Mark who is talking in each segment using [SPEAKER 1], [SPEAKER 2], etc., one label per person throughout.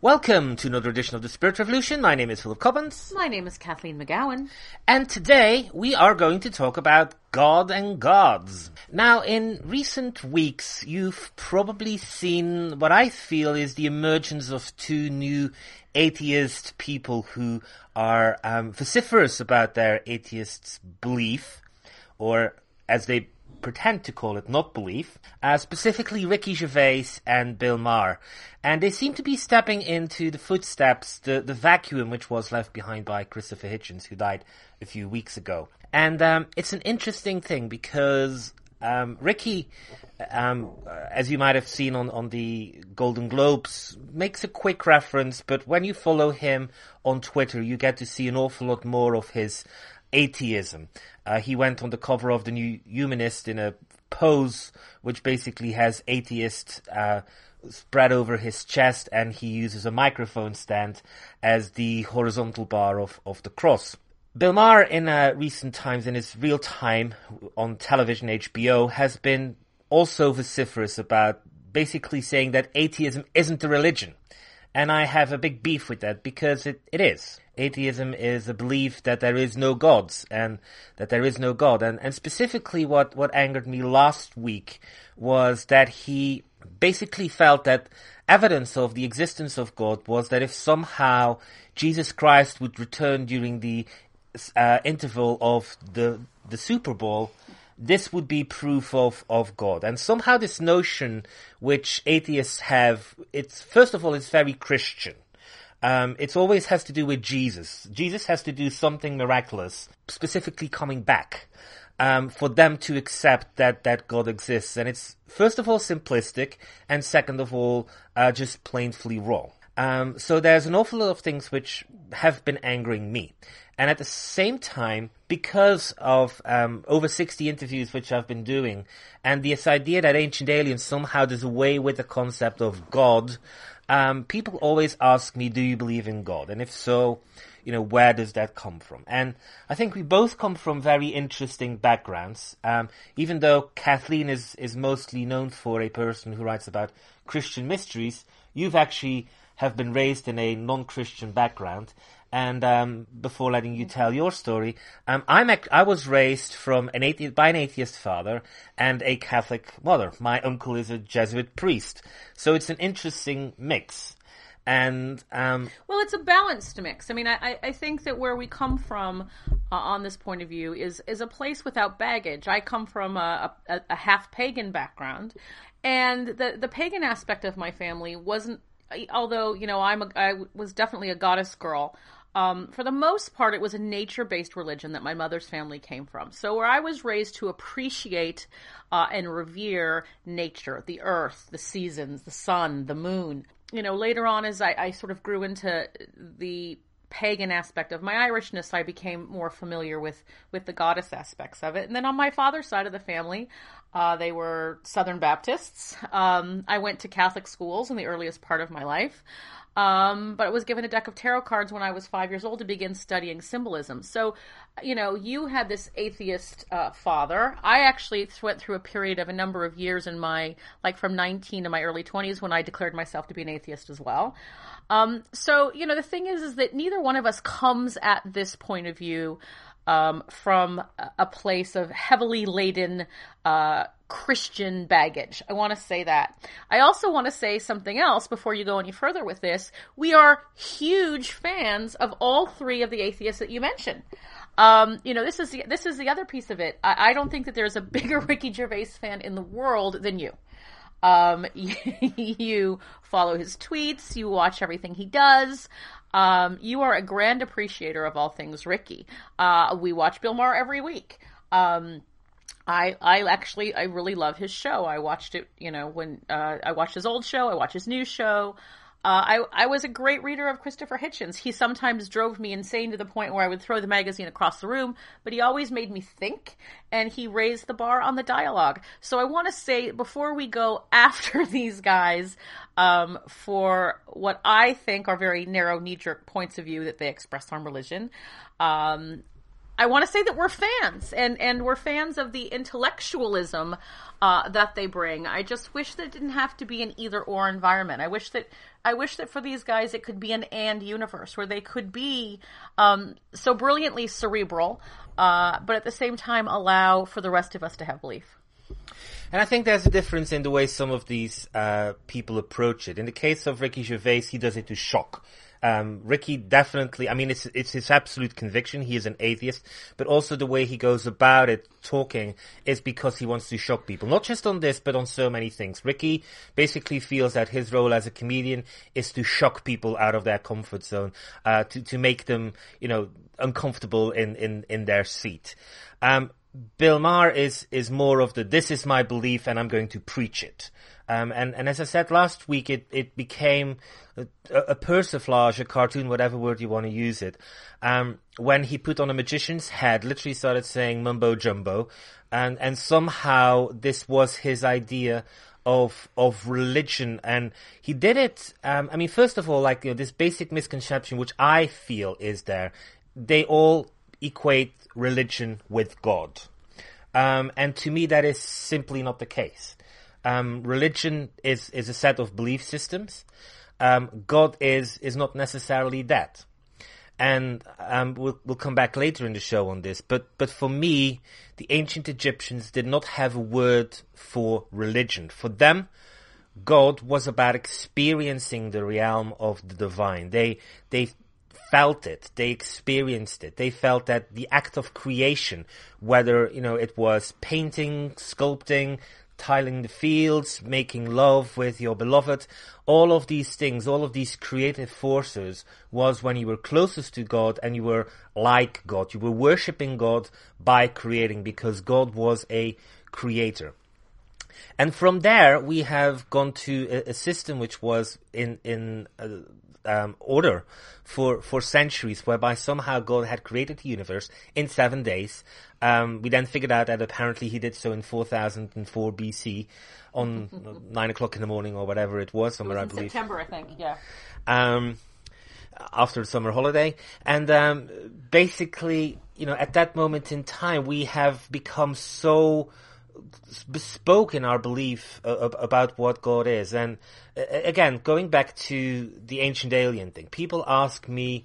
[SPEAKER 1] Welcome to another edition of The Spirit Revolution. My name is Philip Cobbins.
[SPEAKER 2] My name is Kathleen McGowan.
[SPEAKER 1] And today we are going to talk about God and gods. Now, in recent weeks, you've probably seen what I feel is the emergence of two new atheist people who are vociferous about their atheist belief, or as they pretend to call it, not belief, specifically Ricky Gervais and Bill Maher. And they seem to be stepping into the footsteps, the vacuum which was left behind by Christopher Hitchens, who died a few weeks ago. And it's an interesting thing because Ricky, as you might have seen on the Golden Globes, makes a quick reference, but when you follow him on Twitter, you get to see an awful lot more of his atheism. He went on the cover of the New Humanist in a pose which basically has atheist spread over his chest, and he uses a microphone stand as the horizontal bar of the cross. Bill Maher, in recent times, in his real time on television HBO, has been also vociferous about basically saying that atheism isn't a religion. And I have a big beef with that because it is. Atheism is a belief that there is no gods and that there is no God. And specifically what angered me last week was that he basically felt that evidence of the existence of God was that if somehow Jesus Christ would return during the interval of the Super Bowl, this would be proof of God. And somehow this notion which atheists have, first of all, it's very Christian. It always has to do with Jesus. Jesus has to do something miraculous, specifically coming back, for them to accept that God exists. And it's, first of all, simplistic, and second of all, just plainly wrong. So there's an awful lot of things which have been angering me. And at the same time, because of over 60 interviews which I've been doing, and this idea that Ancient Aliens somehow does away with the concept of God, people always ask me, do you believe in God? And if so, where does that come from? And I think we both come from very interesting backgrounds. Even though Kathleen is mostly known for a person who writes about Christian mysteries, you've actually have been raised in a non-Christian background. And before letting you tell your story, I was raised by an atheist father and a Catholic mother. My uncle is a Jesuit priest, so it's an interesting mix. And
[SPEAKER 2] well, it's a balanced mix. I mean, I think that where we come from on this point of view is a place without baggage. I come from a half pagan background, and the pagan aspect of my family wasn't. Although I was definitely a goddess girl. For the most part, it was a nature-based religion that my mother's family came from. So where I was raised to appreciate and revere nature, the earth, the seasons, the sun, the moon. Later on as I sort of grew into the pagan aspect of my Irishness, I became more familiar with the goddess aspects of it. And then on my father's side of the family, they were Southern Baptists. I went to Catholic schools in the earliest part of my life. But I was given a deck of tarot cards when I was 5 years old to begin studying symbolism. So, you had this atheist father. I actually went through a period of a number of years in from 19 to my early 20s when I declared myself to be an atheist as well. So, the thing is that neither one of us comes at this point of view from a place of heavily laden Christian baggage. I want to say that. I also want to say something else before you go any further with this. We are huge fans of all three of the atheists that you mentioned. This is the other piece of it. I don't think that there's a bigger Ricky Gervais fan in the world than you. You follow his tweets, you watch everything he does. You are a grand appreciator of all things Ricky. We watch Bill Maher every week. I really love his show. I watched it, when I watched his old show, I watched his new show. I was a great reader of Christopher Hitchens. He sometimes drove me insane to the point where I would throw the magazine across the room, but he always made me think, and he raised the bar on the dialogue. So I want to say, before we go after these guys, for what I think are very narrow knee-jerk points of view that they express on religion, I want to say that we're fans, and we're fans of the intellectualism that they bring. I just wish that it didn't have to be an either-or environment. I wish that for these guys it could be an and universe where they could be so brilliantly cerebral, but at the same time allow for the rest of us to have belief.
[SPEAKER 1] And I think there's a difference in the way some of these people approach it. In the case of Ricky Gervais, he does it to shock. Ricky definitely, I mean, it's his absolute conviction. He is an atheist, but also the way he goes about it, talking, is because he wants to shock people. Not just on this, but on so many things. Ricky basically feels that his role as a comedian is to shock people out of their comfort zone, to make them, uncomfortable in their seat. Bill Maher is more of this is my belief and I'm going to preach it. And as I said last week, it became a persiflage, a cartoon, whatever word you want to use it. When he put on a magician's head, literally started saying mumbo jumbo. And somehow this was his idea of religion. And he did it, first of all, this basic misconception, which I feel is there. They all equate religion with God. And to me, that is simply not the case. Religion is a set of belief systems. God is not necessarily that. And we'll come back later in the show on this. But for me, the ancient Egyptians did not have a word for religion. For them, God was about experiencing the realm of the divine. They felt it. They experienced it. They felt that the act of creation, whether, it was painting, sculpting, tiling the fields, making love with your beloved, all of these things, all of these creative forces was when you were closest to God and you were like God. You were worshipping God by creating because God was a creator. And from there, we have gone to a system which was in order for centuries, whereby somehow God had created the universe in 7 days. We then figured out that apparently he did so in 4004 BC on 9 o'clock in the morning or whatever it was, somewhere, I believe.
[SPEAKER 2] September, I think, yeah.
[SPEAKER 1] After the summer holiday. And basically, at that moment in time, we have become so bespoke in our belief about what God is. And again, going back to the ancient alien thing, people ask me,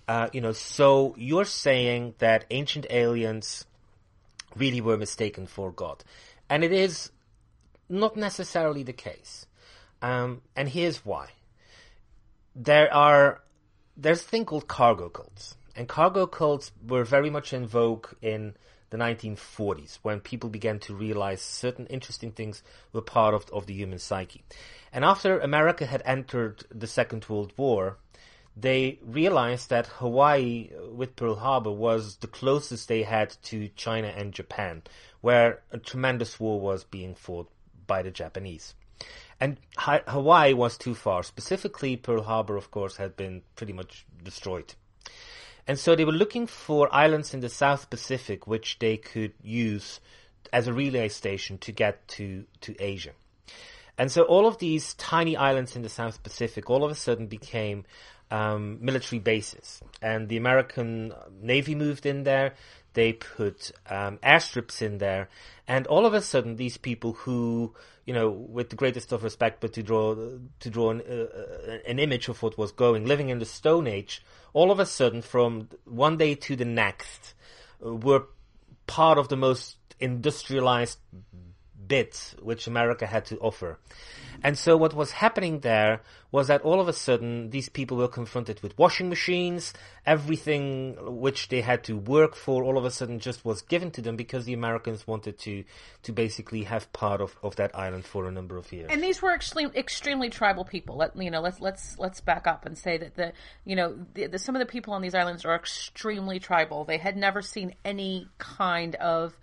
[SPEAKER 1] so you're saying that ancient aliens really were mistaken for God. And it is not necessarily the case. And here's why. There's a thing called cargo cults. And cargo cults were very much in vogue in the 1940s, when people began to realize certain interesting things were part of the human psyche. And after America had entered the Second World War, they realized that Hawaii, with Pearl Harbor, was the closest they had to China and Japan, where a tremendous war was being fought by the Japanese. And Hawaii was too far. Specifically, Pearl Harbor, of course, had been pretty much destroyed. And so they were looking for islands in the South Pacific which they could use as a relay station to get to Asia. And so all of these tiny islands in the South Pacific all of a sudden became military bases. And the American Navy moved in there. They put airstrips in there. And all of a sudden these people who, with the greatest of respect, but to draw an image of what was going, living in the Stone Age, all of a sudden, from one day to the next, were part of the most industrialized bit which America had to offer. And so what was happening there was that all of a sudden these people were confronted with washing machines. Everything which they had to work for all of a sudden just was given to them because the Americans wanted to basically have part of that island for a number of years.
[SPEAKER 2] And these were extremely tribal people. Let's back up and say that some of the people on these islands are extremely tribal. They had never seen any kind of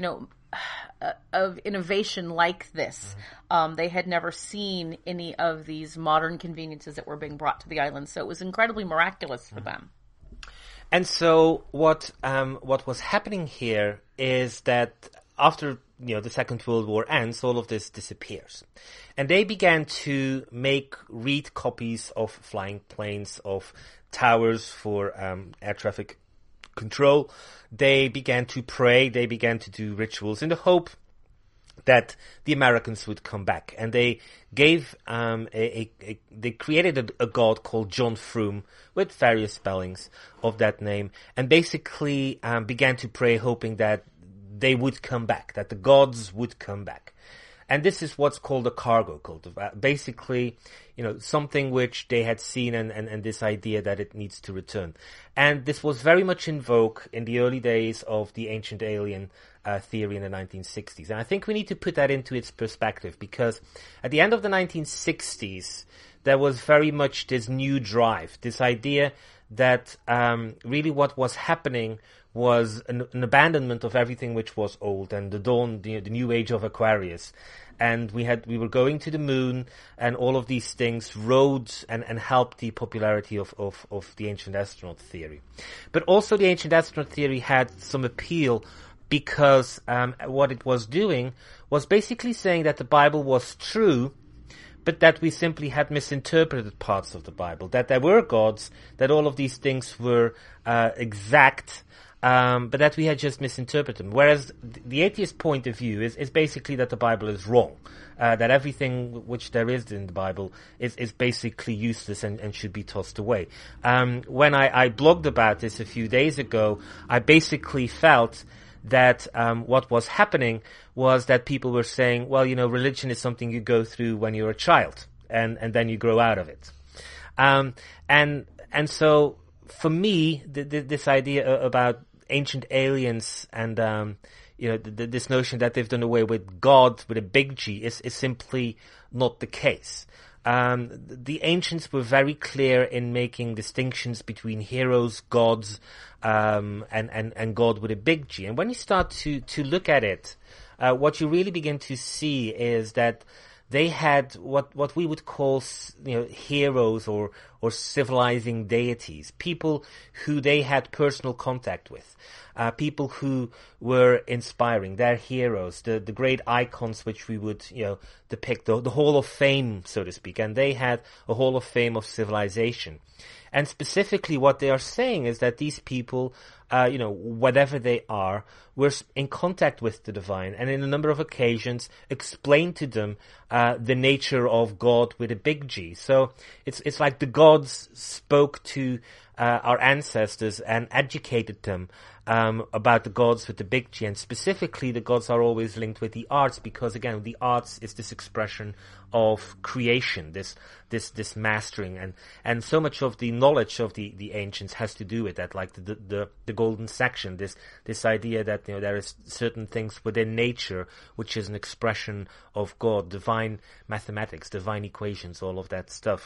[SPEAKER 2] of innovation like this. They had never seen any of these modern conveniences that were being brought to the island, so it was incredibly miraculous for them.
[SPEAKER 1] And so what was happening here is that after the Second World War ends, all of this disappears. And they began to read copies of flying planes, of towers for air traffic control, they began to pray, they began to do rituals in the hope that the Americans would come back. And they gave they created a god called John Frum with various spellings of that name, and basically began to pray, hoping that they would come back, that the gods would come back. And this is what's called a cargo cult. Basically, something which they had seen and this idea that it needs to return. And this was very much in vogue in the early days of the ancient alien theory in the 1960s. And I think we need to put that into its perspective, because at the end of the 1960s, there was very much this new drive, this idea that really what was happening was an abandonment of everything which was old, and the dawn, the new age of Aquarius. And we were going to the moon, and all of these things rode and helped the popularity of the ancient astronaut theory. But also the ancient astronaut theory had some appeal, because what it was doing was basically saying that the Bible was true, but that we simply had misinterpreted parts of the Bible, that there were gods, that all of these things were exact, but that we had just misinterpreted them. Whereas the atheist point of view is basically that the Bible is wrong, that everything which there is in the Bible is basically useless and should be tossed away. When I blogged about this a few days ago, I basically felt that what was happening was that people were saying, well, religion is something you go through when you're a child, and then you grow out of it. And so for me, this idea about ancient aliens and this notion that they've done away with God with a big G is simply not the case. The ancients were very clear in making distinctions between heroes, gods, and God with a big G. And when you start to look at it, what you really begin to see is that they had what we would call, heroes or civilizing deities, people who they had personal contact with, people who were inspiring, their heroes, the great icons which we would, depict, the Hall of Fame, so to speak, and they had a Hall of Fame of civilization. And specifically what they are saying is that these people, whatever they are, were in contact with the divine, and in a number of occasions explained to them the nature of God with a big G. So it's like the gods spoke to our ancestors and educated them about the gods with the big G, and specifically the gods are always linked with the arts, because again, the arts is this expression of creation, this mastering, and so much of the knowledge of the ancients has to do with that, like the golden section, this idea that there is certain things within nature which is an expression of God, divine mathematics, divine equations, all of that stuff.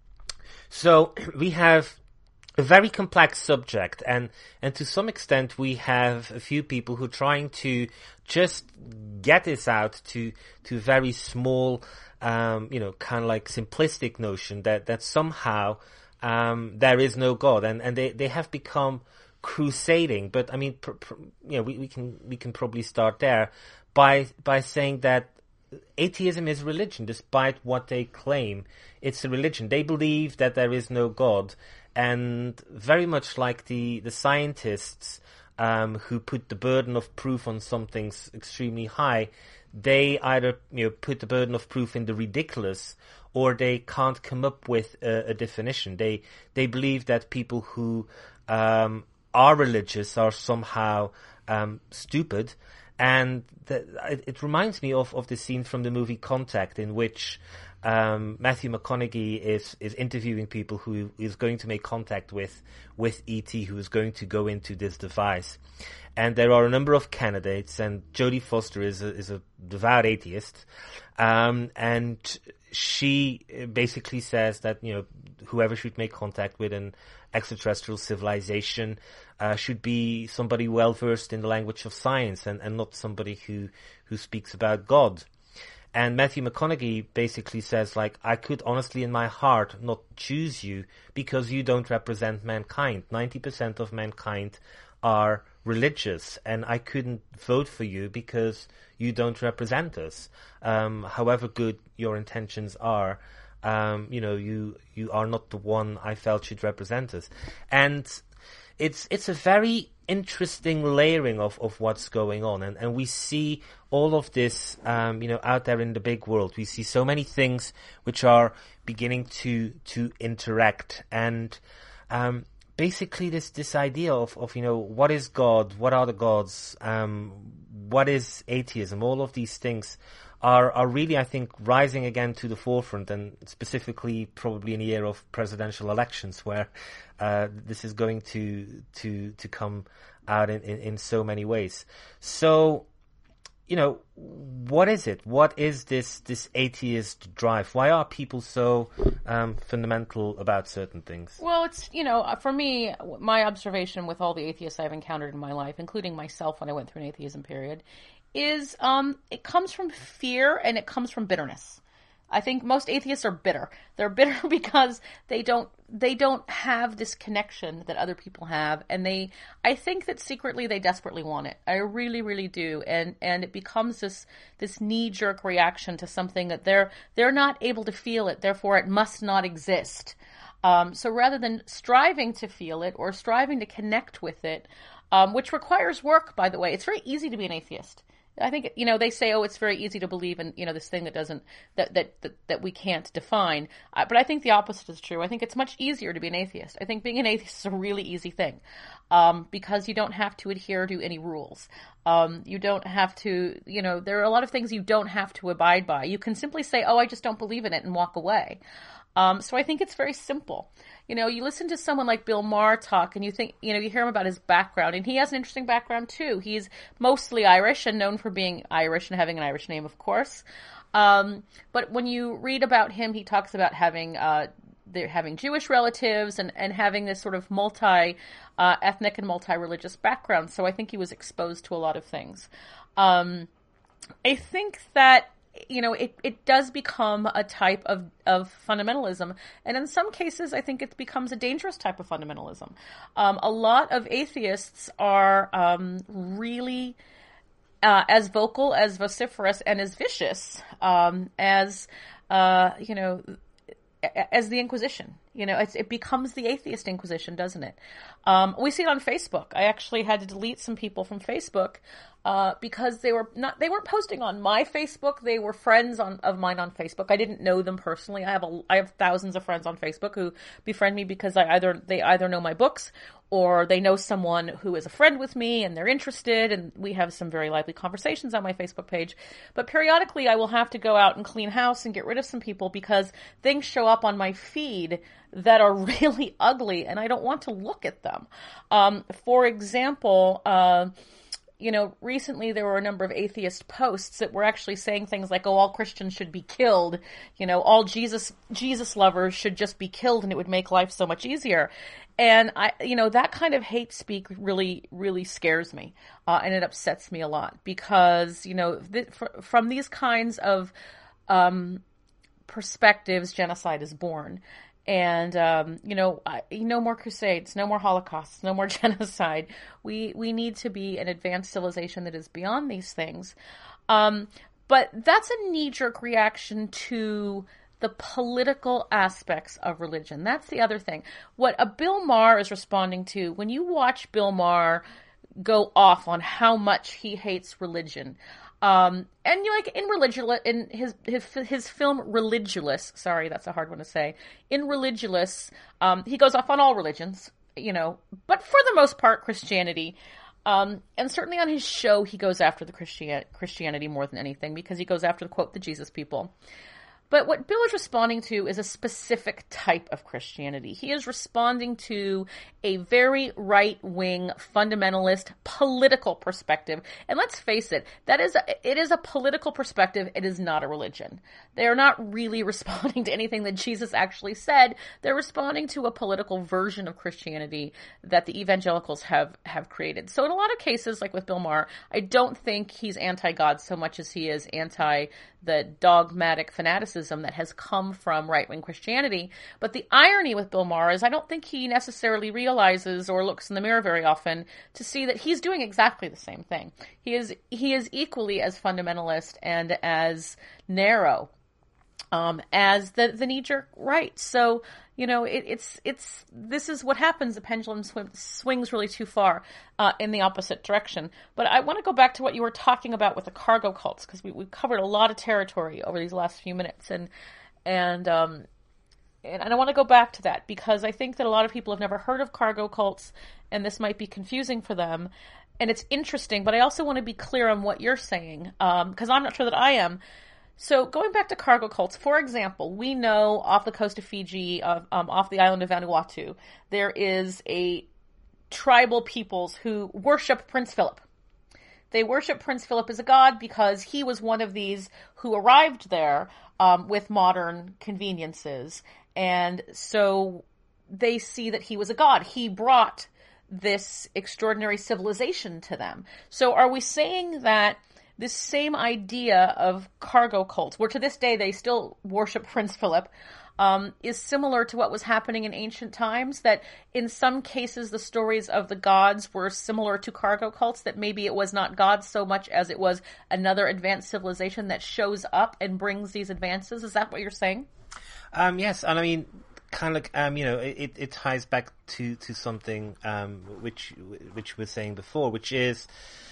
[SPEAKER 1] So we have a very complex subject, and to some extent we have a few people who are trying to just get this out to very small, kind of like simplistic notion that somehow there is no God, and they have become crusading. But I mean, we can probably start there by saying that atheism is religion, despite what they claim. It's a religion. They believe that there is no God. And very much like the scientists who put the burden of proof on something extremely high, they either put the burden of proof in the ridiculous, or they can't come up with a definition. They believe that people who are religious are somehow stupid, and it reminds me of the scene from the movie Contact, in which Matthew McConaughey is interviewing people who is going to make contact with E.T., who is going to go into this device. And there are a number of candidates, and Jodie Foster is a devout atheist, and she basically says that whoever should make contact with an extraterrestrial civilization should be somebody well versed in the language of science, and not somebody who speaks about God. And Matthew McConaughey basically says, I could honestly in my heart not choose you because you don't represent mankind. 90% of mankind are religious, and I couldn't vote for you because you don't represent us. However good your intentions are, you are not the one I felt should represent us. And it's a very interesting layering of what's going on, and we see all of this out there in the big world. We see so many things which are beginning to interact, and basically this idea of what is God, what are the gods, what is atheism, all of these things are really, I think, rising again to the forefront, and specifically probably in the year of presidential elections, where this is going to come out in so many ways. So, what is it? What is this atheist drive? Why are people so fundamental about certain things?
[SPEAKER 2] Well, it's, for me, my observation with all the atheists I've encountered in my life, including myself when I went through an atheism period, is it comes from fear and it comes from bitterness. I think most atheists are bitter. They're bitter because they don't have this connection that other people have, and I think that secretly they desperately want it. I really, really do, and it becomes this knee-jerk reaction to something that they're not able to feel it, therefore it must not exist. So rather than striving to feel it or striving to connect with it, which requires work, by the way, it's very easy to be an atheist. I think, they say, it's very easy to believe in, this thing that we can't define. But I think the opposite is true. I think it's much easier to be an atheist. I think being an atheist is a really easy thing, because you don't have to adhere to any rules. You don't have to, there are a lot of things you don't have to abide by. You can simply say, I just don't believe in it, and walk away. So I think it's very simple. You listen to someone like Bill Maher talk, and you think, you hear him about his background, and he has an interesting background too. He's mostly Irish and known for being Irish and having an Irish name, of course. But when you read about him, he talks about having Jewish relatives and having this sort of multi-ethnic and multi-religious background. So I think he was exposed to a lot of things. I think that it does become a type of fundamentalism. And in some cases, I think it becomes a dangerous type of fundamentalism. A lot of atheists are really as vocal, as vociferous, and as vicious as the Inquisition. It becomes the atheist Inquisition, doesn't it? We see it on Facebook. I actually had to delete some people from Facebook because they weren't posting on my Facebook. They were friends of mine on Facebook. I didn't know them personally. I have thousands of friends on Facebook who befriend me because they either know my books, or they know someone who is a friend with me and they're interested, and we have some very lively conversations on my Facebook page. But periodically I will have to go out and clean house and get rid of some people because things show up on my feed that are really ugly and I don't want to look at them. For example, recently there were a number of atheist posts that were actually saying things like, all Christians should be killed, all Jesus lovers should just be killed and it would make life so much easier. And that kind of hate speak really, really scares me. And it upsets me a lot because, from these kinds of, perspectives, genocide is born. And, no more crusades, no more holocausts, no more genocide. We need to be an advanced civilization that is beyond these things. But that's a knee-jerk reaction to the political aspects of religion. That's the other thing. What a Bill Maher is responding to, when you watch Bill Maher go off on how much he hates religion, and in his film Religulous, sorry, that's a hard one to say. In Religulous, he goes off on all religions, but for the most part, Christianity. And certainly on his show, he goes after the Christianity more than anything because he goes after, quote, the Jesus people. But what Bill is responding to is a specific type of Christianity. He is responding to a very right-wing, fundamentalist, political perspective. And let's face it, it is a political perspective. It is not a religion. They are not really responding to anything that Jesus actually said. They're responding to a political version of Christianity that the evangelicals have created. So in a lot of cases, like with Bill Maher, I don't think he's anti-God so much as he is anti the dogmatic fanaticism that has come from right-wing Christianity. But the irony with Bill Maher is I don't think he necessarily realizes or looks in the mirror very often to see that he's doing exactly the same thing. He is equally as fundamentalist and as narrow as the knee-jerk right. So, this is what happens. The pendulum swings really too far in the opposite direction. But I want to go back to what you were talking about with the cargo cults, because we've covered a lot of territory over these last few minutes, and I want to go back to that because I think that a lot of people have never heard of cargo cults, and this might be confusing for them. And it's interesting, but I also want to be clear on what you're saying, because I'm not sure that I am. So going back to cargo cults, for example, we know off the coast of Fiji, off the island of Vanuatu, there is a tribal peoples who worship Prince Philip. They worship Prince Philip as a god because he was one of these who arrived there with modern conveniences. And so they see that he was a god. He brought this extraordinary civilization to them. So are we saying that this same idea of cargo cults, where to this day they still worship Prince Philip, is similar to what was happening in ancient times, that in some cases the stories of the gods were similar to cargo cults, that maybe it was not gods so much as it was another advanced civilization that shows up and brings these advances? Is that what you're saying?
[SPEAKER 1] Yes, and I mean, kind of like, it ties back to something which we were saying before, which is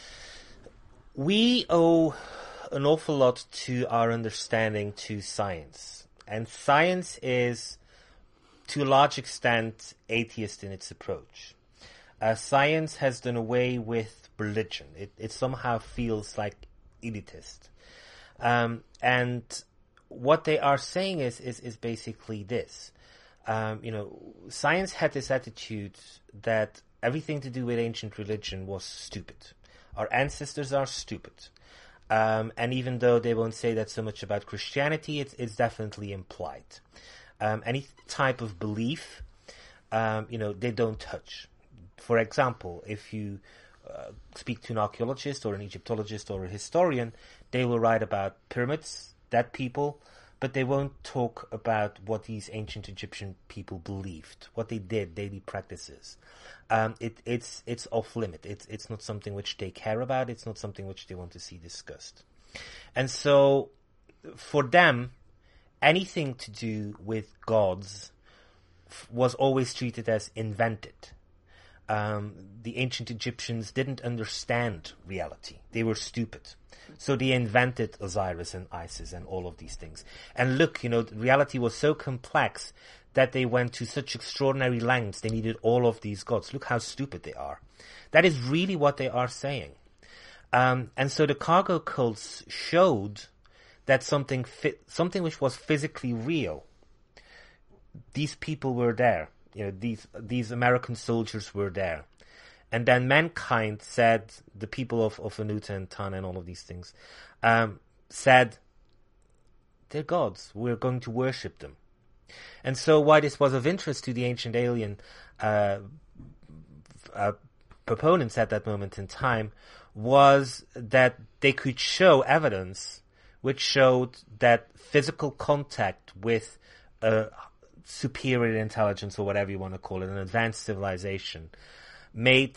[SPEAKER 1] we owe an awful lot to our understanding to science. And science is, to a large extent, atheist in its approach. Science has done away with religion. It somehow feels like elitist. And what they are saying is basically this. Science had this attitude that everything to do with ancient religion was stupid. Our ancestors are stupid. And even though they won't say that so much about Christianity, it's definitely implied. Any type of belief, they don't touch. For example, if you speak to an archaeologist or an Egyptologist or a historian, they will write about pyramids, dead people, but they won't talk about what these ancient Egyptian people believed, what they did, daily practices. It's off limit. It's not something which they care about. It's not something which they want to see discussed. And so, for them, anything to do with gods was always treated as invented. The ancient Egyptians didn't understand reality. They were stupid. So they invented Osiris and Isis and all of these things. And look, reality was so complex that they went to such extraordinary lengths. They needed all of these gods. Look how stupid they are. That is really what they are saying. And so the cargo cults showed that something which was physically real. These people were there. These American soldiers were there. And then mankind said, the people of Anuta and Tana and all of these things, said, they're gods. We're going to worship them. And so why this was of interest to the ancient alien proponents at that moment in time was that they could show evidence which showed that physical contact with a superior intelligence, or whatever you want to call it, an advanced civilization, made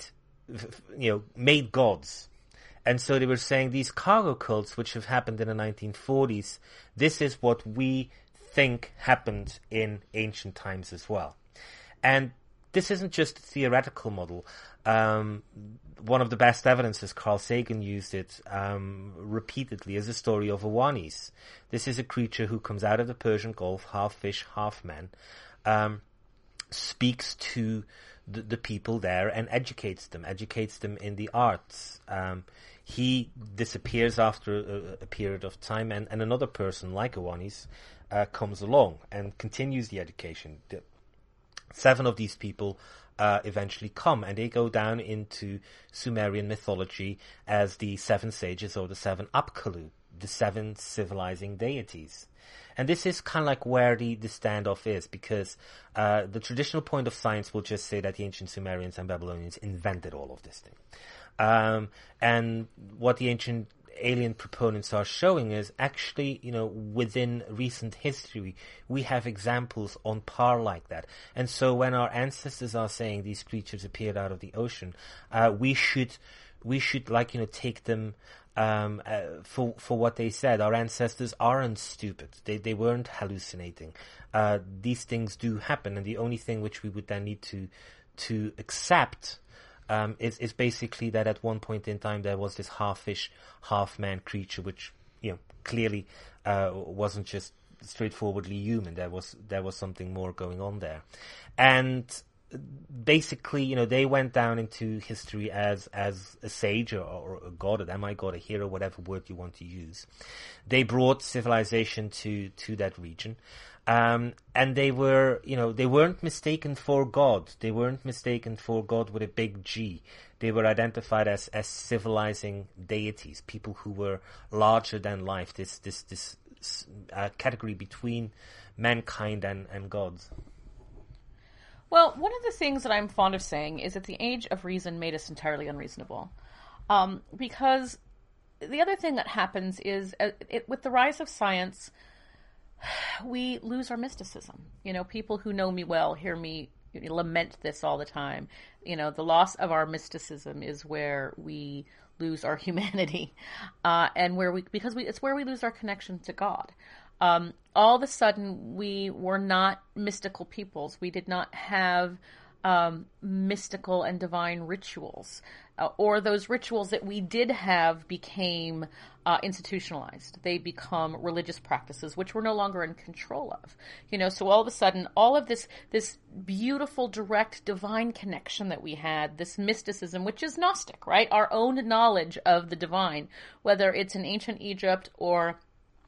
[SPEAKER 1] gods. And so they were saying these cargo cults, which have happened in the 1940s, this is what we think happened in ancient times as well. And this isn't just a theoretical model. One of the best evidences, Carl Sagan used it repeatedly, is the story of Awanis. This is a creature who comes out of the Persian Gulf, half fish, half man, speaks to the people there and educates them in the arts. He disappears after a period of time, and another person like Awanis comes along and continues the education. 7 of these people eventually come, and they go down into Sumerian mythology as the 7 sages, or the 7 Apkallu, the 7 civilizing deities. And this is kind of like where the standoff is, because the traditional point of science will just say that the ancient Sumerians and Babylonians invented all of this thing. And what the ancient alien proponents are showing is actually, within recent history, we have examples on par like that. And so when our ancestors are saying these creatures appeared out of the ocean, we should take them for what they said. Our ancestors aren't stupid. They weren't hallucinating. These things do happen, and the only thing which we would then need to accept is basically that at one point in time there was this half fish, half man creature, which clearly wasn't just straightforwardly human. There was something more going on there, and basically, they went down into history as a sage or a god, a demigod, a hero, whatever word you want to use. They brought civilization to that region. And they were, they weren't mistaken for God. They weren't mistaken for God with a big G. They were identified as civilizing deities, people who were larger than life, this category between mankind and gods.
[SPEAKER 2] Well, one of the things that I'm fond of saying is that the age of reason made us entirely unreasonable. Because the other thing that happens is, with the rise of science, we lose our mysticism. People who know me well hear me lament this all the time. The loss of our mysticism is where we lose our humanity, and it's where we lose our connection to God. All of a sudden, we were not mystical peoples. We did not have mystical and divine rituals, or those rituals that we did have became institutionalized. They become religious practices, which we're no longer in control of. So all of a sudden, all of this beautiful, direct, divine connection that we had, this mysticism, which is Gnostic, right? Our own knowledge of the divine, whether it's in ancient Egypt or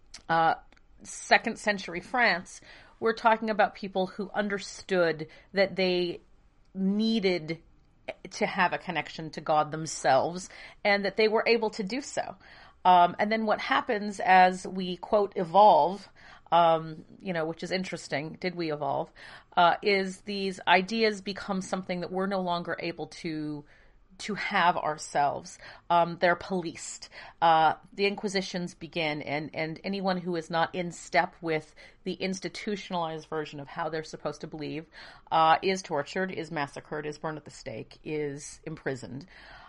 [SPEAKER 2] 2nd century France, we're talking about people who understood that they needed to have a connection to God themselves, and that they were able to do so. And then what happens as we, quote, evolve, which is interesting, did we evolve, is these ideas become something that we're no longer able to have ourselves. They're policed. The Inquisitions begin, and anyone who is not in step with the institutionalized version of how they're supposed to believe is tortured, is massacred, is burned at the stake, is imprisoned.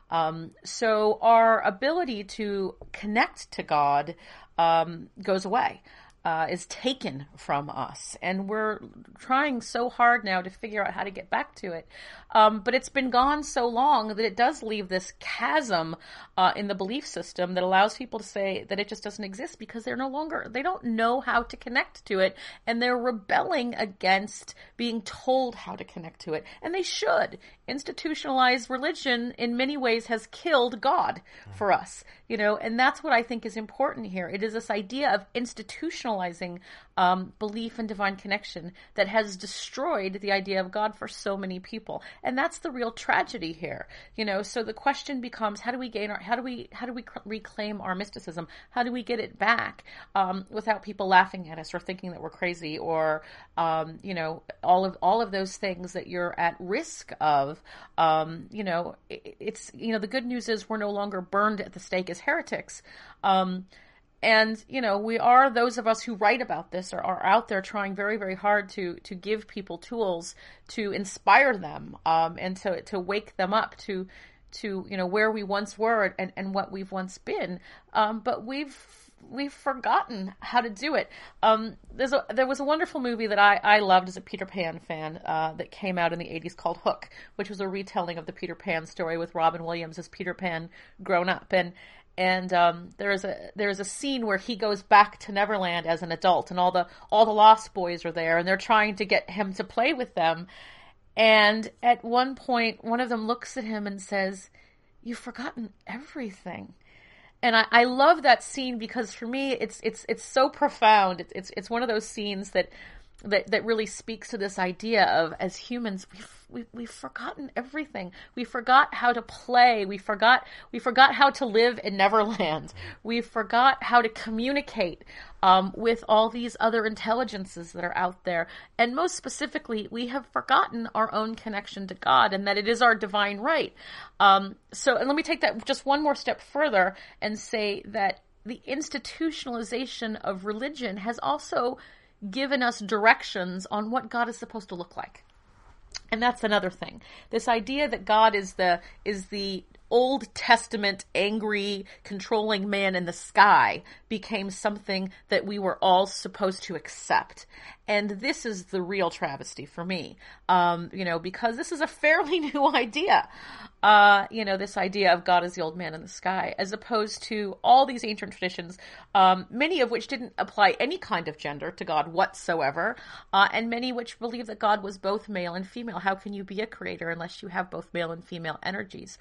[SPEAKER 2] So our ability to connect to God goes away. Is taken from us, and we're trying so hard now to figure out how to get back to it. But it's been gone so long that it does leave this chasm in the belief system that allows people to say that it just doesn't exist because they don't know how to connect to it, and they're rebelling against being told how to connect to it. And they should. Institutionalized religion in many ways has killed God for us, and that's what I think is important here. It is this idea of institutionalizing belief and divine connection that has destroyed the idea of God for so many people. And that's the real tragedy here. So the question becomes, how do we reclaim our mysticism? How do we get it back without people laughing at us or thinking that we're crazy, or all of those things that you're at risk of. It's the good news is we're no longer burned at the stake as heretics. And, we are, those of us who write about this are out there trying very, very hard to give people tools to inspire them, and to wake them up to where we once were and what we've once been. But we've forgotten how to do it. There was a wonderful movie that I loved as a Peter Pan fan that came out in the 80s called Hook, which was a retelling of the Peter Pan story with Robin Williams as Peter Pan grown up. And there is a scene where he goes back to Neverland as an adult, and all the Lost Boys are there, and they're trying to get him to play with them. And at one point, one of them looks at him and says, "You've forgotten everything." And I love that scene because for me, it's so profound. It's one of those scenes that really speaks to this idea of, as humans, we've forgotten everything. We forgot how to play. We forgot how to live in Neverland. We forgot how to communicate with all these other intelligences that are out there. And most specifically, we have forgotten our own connection to God, and that it is our divine right. And let me take that just one more step further and say that the institutionalization of religion has also given us directions on what God is supposed to look like. And that's another thing. This idea that God is the Old Testament angry, controlling man in the sky became something that we were all supposed to accept. And this is the real travesty for me, because this is a fairly new idea. This idea of God as the old man in the sky, as opposed to all these ancient traditions, many of which didn't apply any kind of gender to God whatsoever, and many which believe that God was both male and female. How can you be a creator unless you have both male and female energies?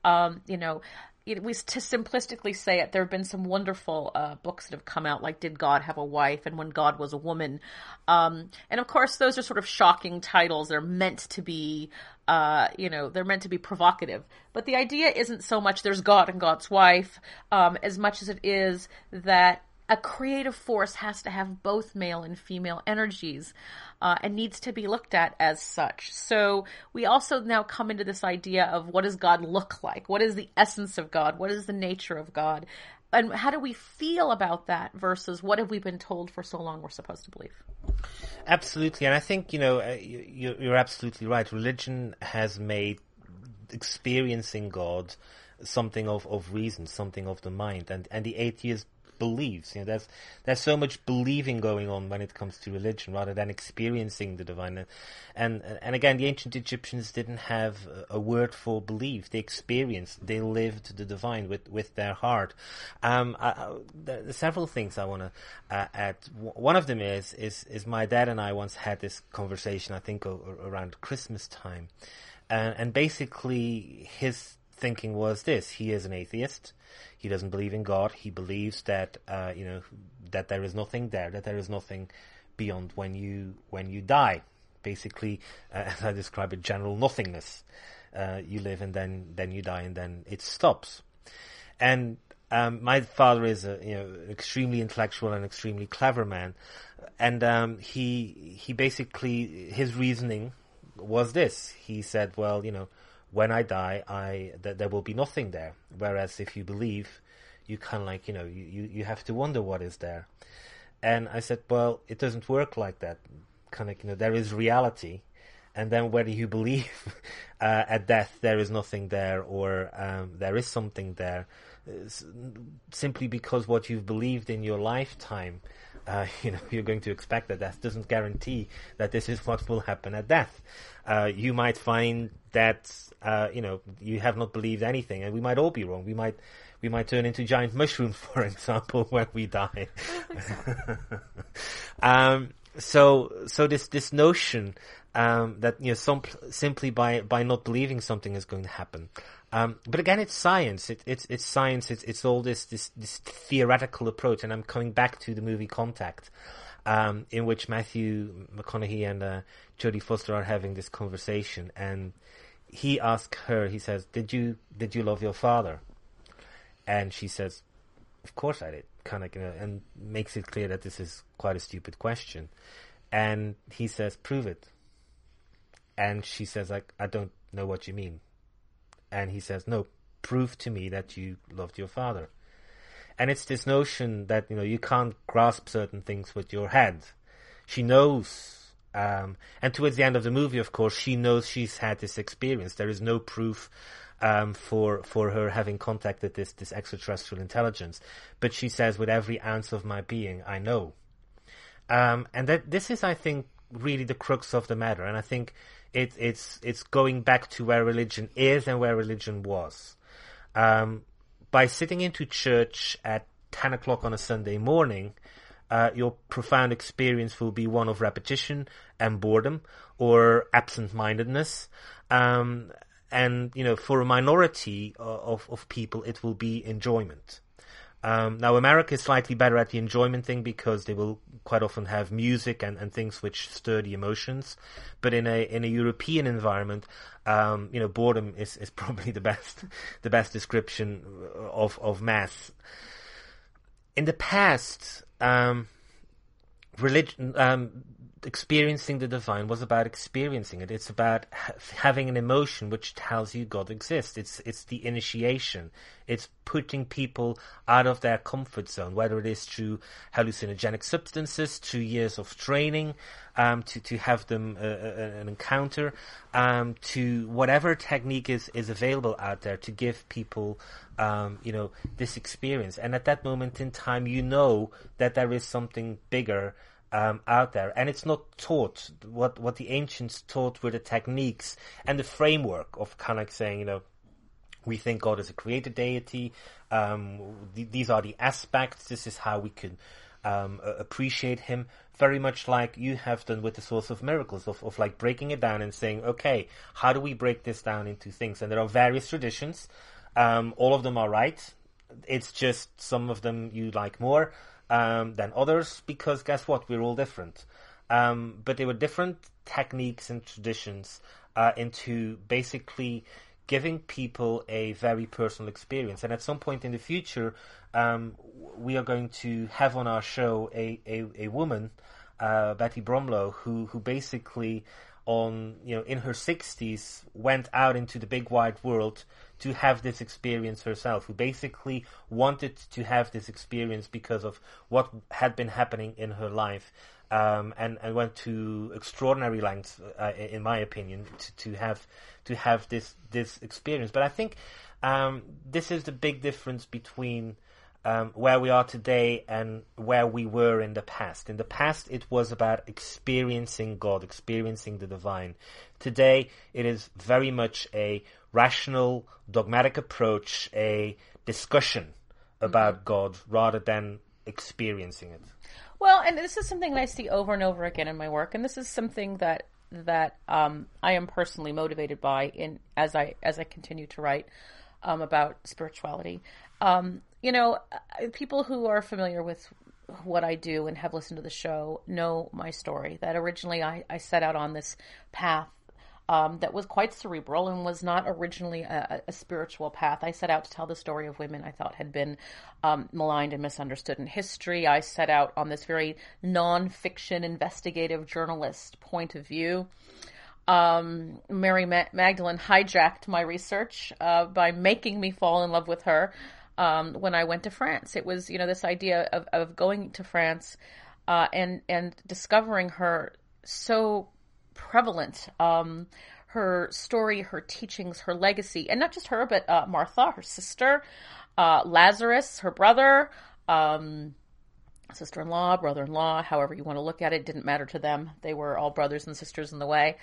[SPEAKER 2] To simplistically say it, there have been some wonderful books that have come out, like Did God Have a Wife? And When God Was a Woman. And of course, those are sort of shocking titles. They're meant to be, they're meant to be provocative. But the idea isn't so much there's God and God's wife, as much as it is that a creative force has to have both male and female energies, and needs to be looked at as such. So we also now come into this idea of what does God look like? What is the essence of God? What is the nature of God? And how do we feel about that versus what have we been told for so long we're supposed to believe?
[SPEAKER 1] Absolutely. And I think, you're absolutely right. Religion has made experiencing God something of reason, something of the mind. And the atheist believes. There's so much believing going on when it comes to religion rather than experiencing the divine. And again, the ancient Egyptians didn't have a word for belief. They experienced, they lived the divine with their heart. There are several things I want to add. One of them is my dad and I once had this conversation, I think around Christmas time. And basically his thinking was this: he is an atheist. He doesn't believe in God. He believes that that there is nothing there, that there is nothing beyond when you die. Basically, as I describe it, general nothingness. You live and then you die and then it stops. And my father is an extremely intellectual and extremely clever man, and he basically, his reasoning was this. He said, well, when I die, there will be nothing there. Whereas if you believe, you kind of like, you have to wonder what is there. And I said, well, it doesn't work like that. Kind of, there is reality. And then whether you believe at death there is nothing there or there is something there, simply because what you've believed in your lifetime, you're going to expect that death doesn't guarantee that this is what will happen at death. You might find that, you have not believed anything, and we might all be wrong. We might turn into giant mushrooms, for example, when we die. So this notion, that, simply by not believing something is going to happen. But again, it's science. It's science. It's all this theoretical approach. And I'm coming back to the movie Contact, in which Matthew McConaughey and Jodie Foster are having this conversation, and he asks her. He says, "Did you love your father?" And she says, "Of course I did." Kind of, and makes it clear that this is quite a stupid question. And he says, "Prove it." And she says, I don't know what you mean. And he says, "No, prove to me that you loved your father." And it's this notion that, you can't grasp certain things with your head. She knows, and towards the end of the movie, of course, she knows she's had this experience. There is no proof for her having contacted this extraterrestrial intelligence. But she says, with every ounce of my being, I know. And that this is, I think, really the crux of the matter. And I think it's going back to where religion is and where religion was. By sitting into church at 10 o'clock on a Sunday morning, your profound experience will be one of repetition and boredom or absent-mindedness. And, for a minority of people, it will be enjoyment. Now, America is slightly better at the enjoyment thing because they will quite often have music and things which stir the emotions. But in a European environment, boredom is probably the best description of mass. In the past, religion, experiencing the divine was about experiencing it. It's about having an emotion which tells you God exists. It's the initiation. It's putting people out of their comfort zone, whether it is through hallucinogenic substances, through years of training, to have them an encounter, to whatever technique is available out there to give people this experience. And at that moment in time, you know that there is something bigger out there, and it's not taught. What the ancients taught were the techniques and the framework of kind of like saying, we think God is a creator deity. These are the aspects. This is how we can appreciate him. Very much like you have done with the Source of Miracles, of like breaking it down and saying, okay, how do we break this down into things? And there are various traditions. All of them are right. It's just some of them you like more than others, because guess what? We're all different. But there were different techniques and traditions into basically giving people a very personal experience. And at some point in the future, we are going to have on our show a woman, Betty Bromlow, who basically in her 60s went out into the big wide world to have this experience herself, who basically wanted to have this experience because of what had been happening in her life, and went to extraordinary lengths, in my opinion, to have this experience. But I think this is the big difference between where we are today and where we were in the past. In the past, it was about experiencing God, experiencing the divine. Today, it is very much a rational, dogmatic approach, a discussion about God rather than experiencing it.
[SPEAKER 2] Well, and this is something that I see over and over again in my work, and this is something that I am personally motivated by as I continue to write about spirituality. People who are familiar with what I do and have listened to the show know my story, that originally I set out on this path that was quite cerebral and was not originally a spiritual path. I set out to tell the story of women I thought had been maligned and misunderstood in history. I set out on this very non-fiction investigative journalist point of view. Mary Magdalene hijacked my research by making me fall in love with her when I went to France. It was, this idea of going to France and discovering her so prevalent, her story, her teachings, her legacy, and not just her, but Martha, her sister, Lazarus, her brother, sister-in-law, brother-in-law, however you want to look at it, didn't matter to them. They were all brothers and sisters in the way.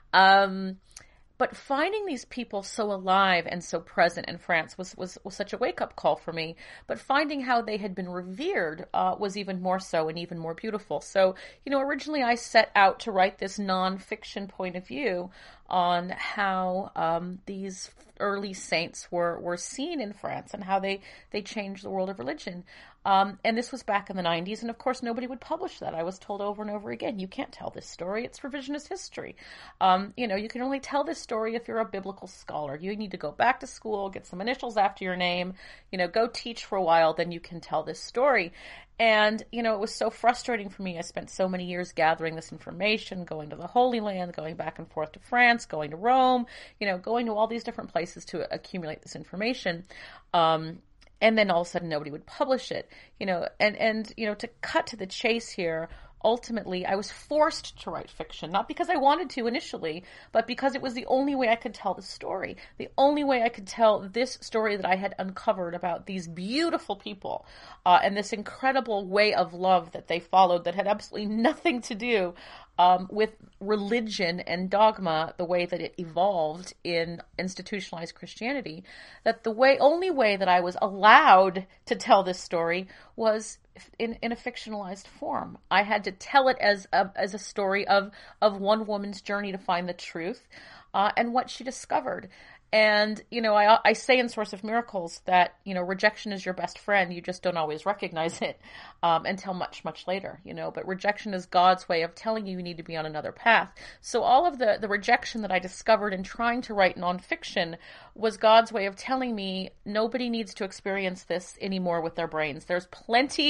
[SPEAKER 2] But finding these people so alive and so present in France was such a wake-up call for me. But finding how they had been revered was even more so and even more beautiful. So, originally I set out to write this non-fiction point of view on how these early saints were seen in France and how they changed the world of religion. And this was back in the 90s, and of course nobody would publish that. I was told over and over again, you can't tell this story, it's revisionist history. You can only tell this story if you're a biblical scholar. You need to go back to school, get some initials after your name, go teach for a while, then you can tell this story. And, it was so frustrating for me. I spent so many years gathering this information, going to the Holy Land, going back and forth to France, going to Rome, going to all these different places to accumulate this information. And then all of a sudden nobody would publish it, and to cut to the chase here, ultimately I was forced to write fiction, not because I wanted to initially, but because it was the only way I could tell the story, the only way I could tell this story that I had uncovered about these beautiful people, and this incredible way of love that they followed that had absolutely nothing to do with religion and dogma, the way that it evolved in institutionalized Christianity, that the only way that I was allowed to tell this story was in a fictionalized form. I had to tell it as a story of one woman's journey to find the truth, and what she discovered. And, I say in Source of Miracles that, rejection is your best friend. You just don't always recognize it until much, much later, but rejection is God's way of telling you need to be on another path. So all of the rejection that I discovered in trying to write nonfiction was God's way of telling me nobody needs to experience this anymore with their brains. There's plenty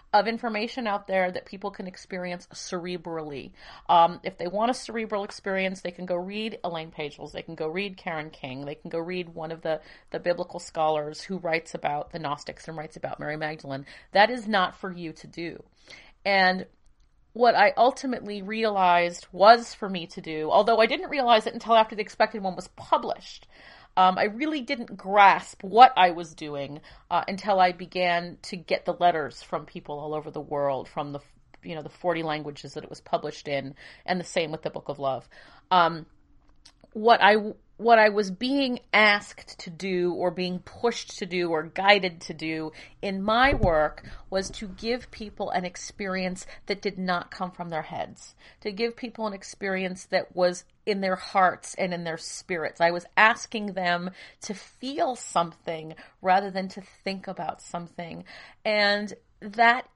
[SPEAKER 2] of information out there that people can experience cerebrally. If they want a cerebral experience, they can go read Elaine Pagels, they can go read Karen King, they can go read one of the biblical scholars who writes about the Gnostics and writes about Mary Magdalene. That is not for you to do. And what I ultimately realized was for me to do, although I didn't realize it until after The Expected One was published, I really didn't grasp what I was doing until I began to get the letters from people all over the world, from the 40 languages that it was published in, and the same with the Book of Love. What I was being asked to do, or being pushed to do, or guided to do in my work was to give people an experience that did not come from their heads, to give people an experience that was in their hearts and in their spirits. I was asking them to feel something rather than to think about something. And that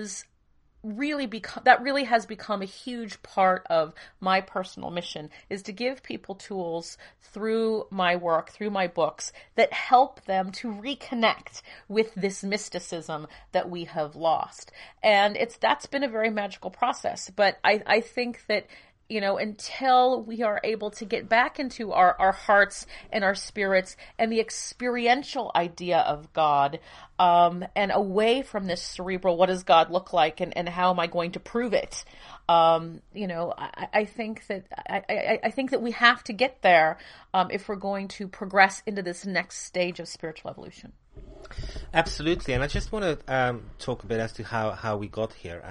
[SPEAKER 2] really has become a huge part of my personal mission, is to give people tools through my work, through my books, that help them to reconnect with this mysticism that we have lost. And that's been a very magical process. But I think that, until we are able to get back into our hearts and our spirits and the experiential idea of God, and away from this cerebral, what does God look like and how am I going to prove it? I think that we have to get there if we're going to progress into this next stage of spiritual evolution.
[SPEAKER 1] Absolutely, and I just want to talk a bit as to how we got here.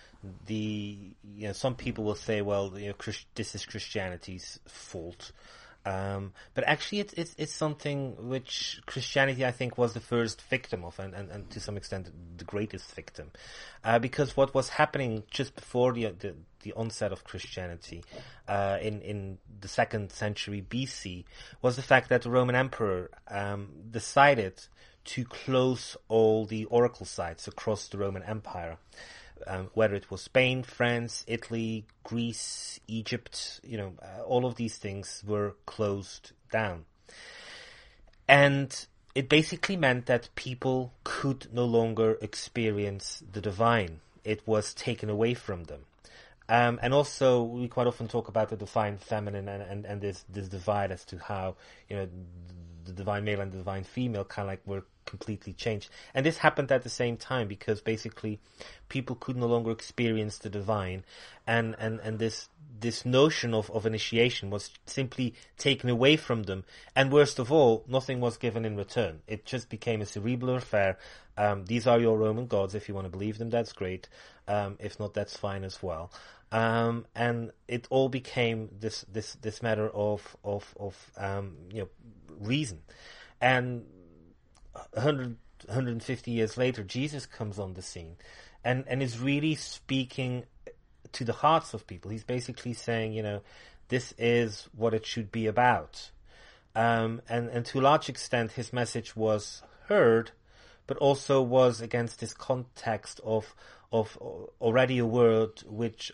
[SPEAKER 1] Some people will say, well, this is Christianity's fault. But actually it's something which Christianity, I think, was the first victim of, and to some extent the greatest victim. Because what was happening just before the onset of Christianity, in the 2nd century BC, was the fact that the Roman Emperor decided to close all the oracle sites across the Roman Empire. Whether it was Spain, France, Italy, Greece, Egypt, all of these things were closed down. And it basically meant that people could no longer experience the divine. It was taken away from them. And also, we quite often talk about the divine feminine and this divide as to how, the divine male and the divine female kind of like were completely changed. And this happened at the same time because basically people could no longer experience the divine, and this notion of initiation was simply taken away from them. And worst of all, nothing was given in return. It just became a cerebral affair. These are your Roman gods. If you want to believe them, that's great. If not, that's fine as well. And it all became this matter of reason. And 150 years later, Jesus comes on the scene and is really speaking to the hearts of people. He's basically saying, this is what it should be about. And to a large extent, his message was heard, but also was against this context of already a world which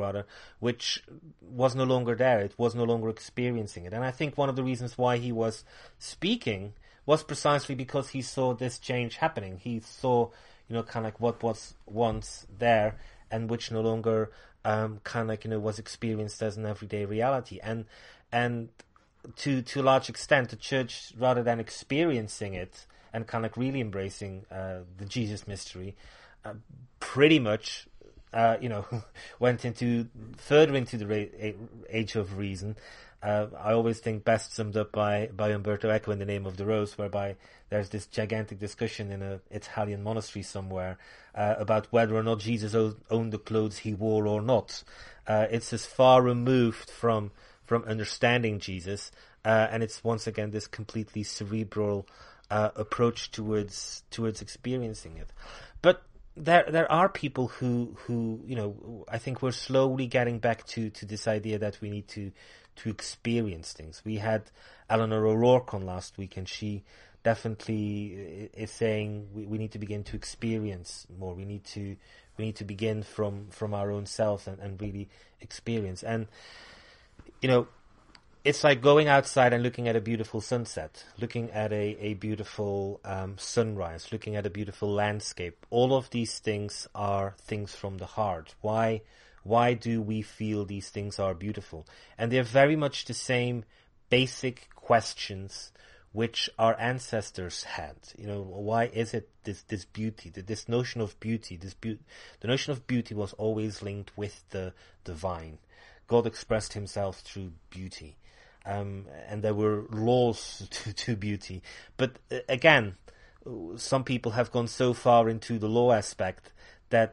[SPEAKER 1] was no longer there. It was no longer experiencing it. And I think one of the reasons why he was speaking was precisely because he saw this change happening. He saw, kind of like what was once there and which no longer kind of like, was experienced as an everyday reality. And to a large extent, the church, rather than experiencing it and kind of like really embracing the Jesus mystery, pretty much, went further into the age of reason. I always think best summed up by Umberto Eco in The Name of the Rose, whereby there's this gigantic discussion in an Italian monastery somewhere about whether or not Jesus owned the clothes he wore or not. It's as far removed from understanding Jesus, and it's once again this completely cerebral approach towards experiencing it. But there are people who I think we're slowly getting back to this idea that we need to experience things. We had Eleanor O'Rourke on last week, and she definitely is saying we need to begin to experience more. We need to begin from our own selves and really experience. And It's like going outside and looking at a beautiful sunset, looking at a beautiful sunrise, looking at a beautiful landscape. All of these things are things from the heart. Why do we feel these things are beautiful? And they're very much the same basic questions which our ancestors had. Why is it this beauty, this notion of beauty, the notion of beauty was always linked with the divine. God expressed himself through beauty. And there were laws to beauty. But again, some people have gone so far into the law aspect that,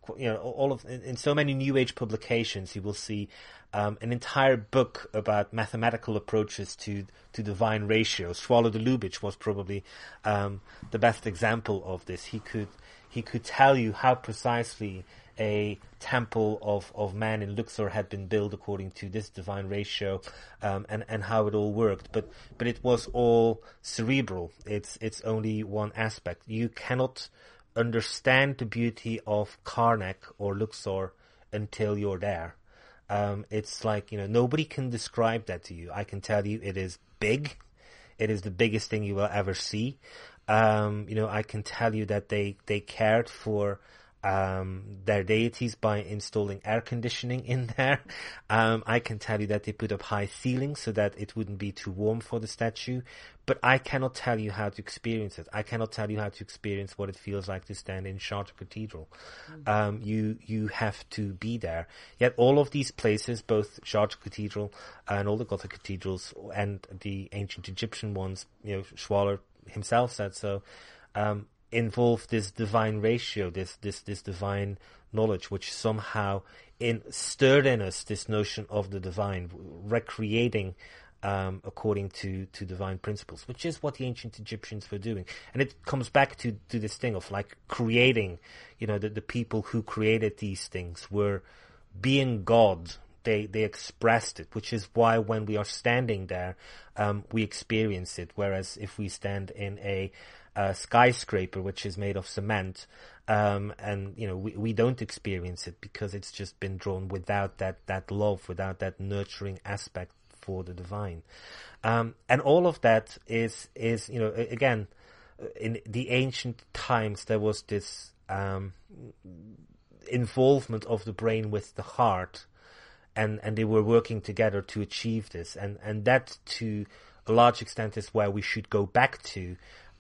[SPEAKER 1] in so many New Age publications, you will see an entire book about mathematical approaches to divine ratios. Swallow the Lubitsch was probably the best example of this. He could tell you how precisely a temple of man in Luxor had been built according to this divine ratio, and how it all worked. But it was all cerebral. It's only one aspect. You cannot understand the beauty of Karnak or Luxor until you're there. It's like, nobody can describe that to you. I can tell you it is big. It is the biggest thing you will ever see. I can tell you that they cared for their deities by installing air conditioning in there. I can tell you that they put up high ceilings so that it wouldn't be too warm for the statue, but I cannot tell you how to experience it. I cannot tell you how to experience what it feels like to stand in Chartres Cathedral. You have to be there. Yet all of these places, both Chartres Cathedral and all the Gothic cathedrals and the ancient Egyptian ones, Schwaller himself said so, involve this divine ratio, this divine knowledge, which somehow stirred in us this notion of the divine, recreating according to divine principles, which is what the ancient Egyptians were doing. And it comes back to this thing of like creating, the people who created these things were being God. They expressed it, which is why when we are standing there, we experience it. Whereas if we stand in a skyscraper, which is made of cement, and we don't experience it because it's just been drawn without that love, without that nurturing aspect for the divine. And all of that is again, in the ancient times there was this involvement of the brain with the heart, and they were working together to achieve this, and that to a large extent is where we should go back to.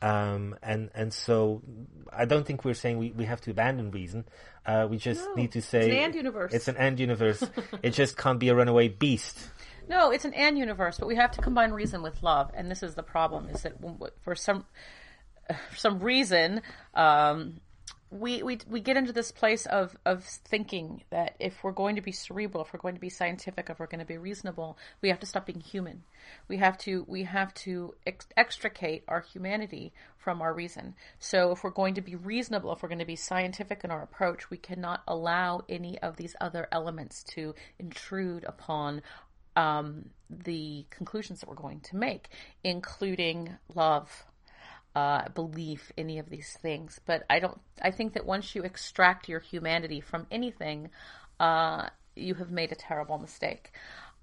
[SPEAKER 1] And so I don't think we're saying we have to abandon reason. We just need to say
[SPEAKER 2] it's an and universe.
[SPEAKER 1] It's an and universe. It just can't be a runaway beast.
[SPEAKER 2] No, it's an and universe, but we have to combine reason with love, and this is the problem: is that for some reason, we get into this place of thinking that if we're going to be cerebral, if we're going to be scientific, if we're going to be reasonable, we have to stop being human. We have to extricate our humanity from our reason. So if we're going to be reasonable, if we're going to be scientific in our approach, we cannot allow any of these other elements to intrude upon the conclusions that we're going to make, including love, belief, any of these things. But I think that once you extract your humanity from anything, you have made a terrible mistake.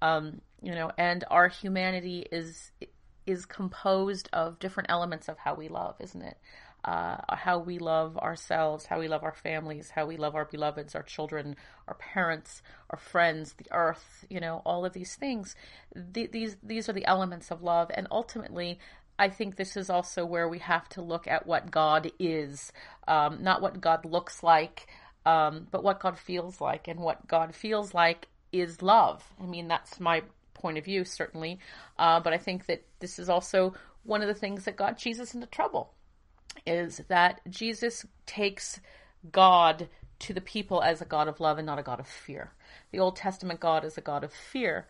[SPEAKER 2] And our humanity is composed of different elements of how we love, isn't it? How we love ourselves, how we love our families, how we love our beloveds, our children, our parents, our friends, the earth, all of these things. These are the elements of love. And ultimately, I think this is also where we have to look at what God is, not what God looks like, but what God feels like. And what God feels like is love. I mean, that's my point of view, certainly. But I think that this is also one of the things that got Jesus into trouble, is that Jesus takes God to the people as a God of love and not a God of fear. The Old Testament God is a God of fear.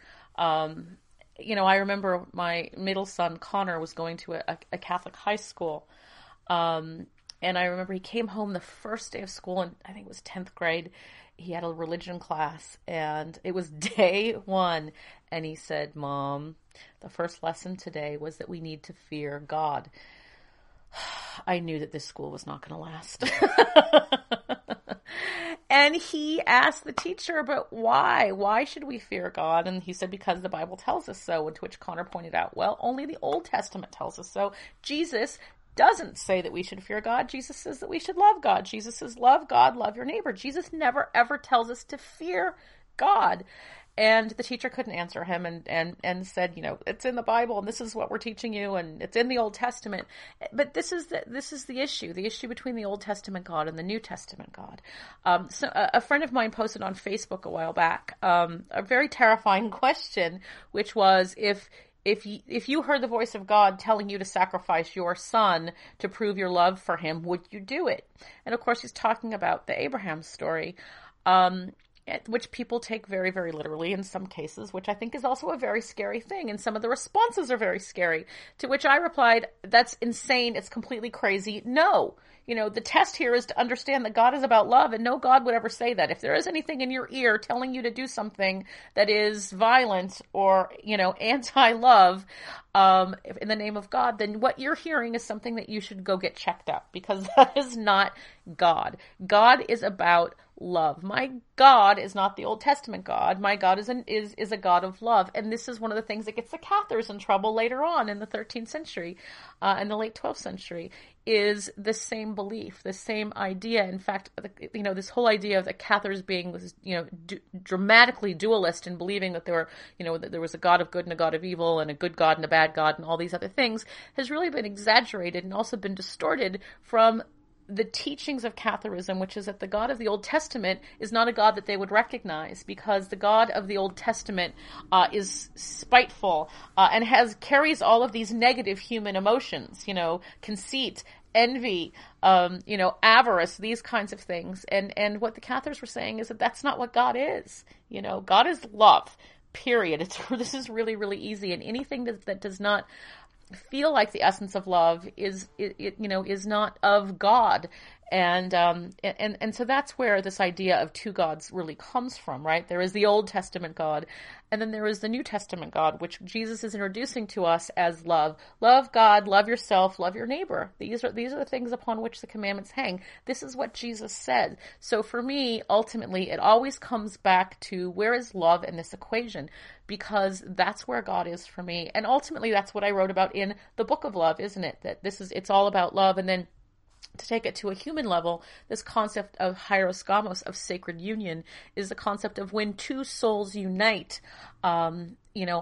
[SPEAKER 2] I remember my middle son, Connor, was going to a Catholic high school. And I remember he came home the first day of school, and I think it was 10th grade. He had a religion class, and it was day one. And he said, "Mom, the first lesson today was that we need to fear God." I knew that this school was not going to last. And he asked the teacher, but why? Why should we fear God? And he said, because the Bible tells us so. And to which Connor pointed out, well, only the Old Testament tells us so. Jesus doesn't say that we should fear God. Jesus says that we should love God. Jesus says, love God, love your neighbor. Jesus never, ever tells us to fear God. And the teacher couldn't answer him and said, it's in the Bible and this is what we're teaching you and it's in the Old Testament. But this is the issue between the Old Testament God and the New Testament God. So a friend of mine posted on Facebook a while back a very terrifying question, which was if you heard the voice of God telling you to sacrifice your son to prove your love for him, would you do it? And of course, he's talking about the Abraham story, which people take very, very literally in some cases, which I think is also a very scary thing. And some of the responses are very scary, to which I replied, that's insane. It's completely crazy. No. The test here is to understand that God is about love, and no God would ever say that. If there is anything in your ear telling you to do something that is violent or, anti-love, in the name of God, then what you're hearing is something that you should go get checked out, because that is not God. God is about love. My God is not the Old Testament God. My God is a God of love. And this is one of the things that gets the Cathars in trouble later on in the 13th century, and the late 12th century, is the same belief, the same idea. In fact, this whole idea of the Cathars being, dramatically dualist and believing that that there was a God of good and a God of evil and a good God and a bad God and all these other things has really been exaggerated and also been distorted from the teachings of Catharism, which is that the God of the Old Testament is not a God that they would recognize, because the God of the Old Testament is spiteful and carries all of these negative human emotions, conceit, envy, avarice, these kinds of things. And what the Cathars were saying is that that's not what God is. God is love, period. This is really, really easy. And anything that does not feel like the essence of love is not of God. And so that's where this idea of two gods really comes from, right? There is the Old Testament God, and then there is the New Testament God, which Jesus is introducing to us as love. Love God, love yourself, love your neighbor. These are the things upon which the commandments hang. This is what Jesus said. So for me, ultimately, it always comes back to where is love in this equation, because that's where God is for me. And ultimately, that's what I wrote about in the Book of Love, isn't it? That it's all about love. And then to take it to a human level, this concept of hieros, of sacred union, is the concept of when two souls unite, on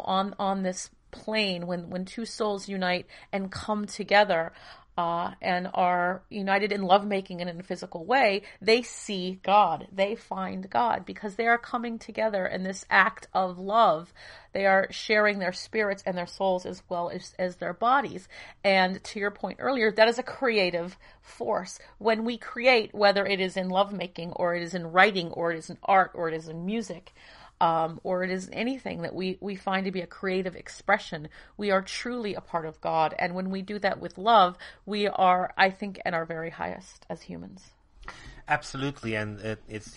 [SPEAKER 2] this plane, when two souls unite and come together, and are united in lovemaking and in a physical way, they see God. They find God because they are coming together in this act of love. They are sharing their spirits and their souls as well as their bodies. And to your point earlier, that is a creative force. When we create, whether it is in lovemaking or it is in writing or it is in art or it is in music, or it is anything that we find to be a creative expression, we are truly a part of God. And when we do that with love, we are, I think, at our very highest as humans.
[SPEAKER 1] Absolutely. And it's,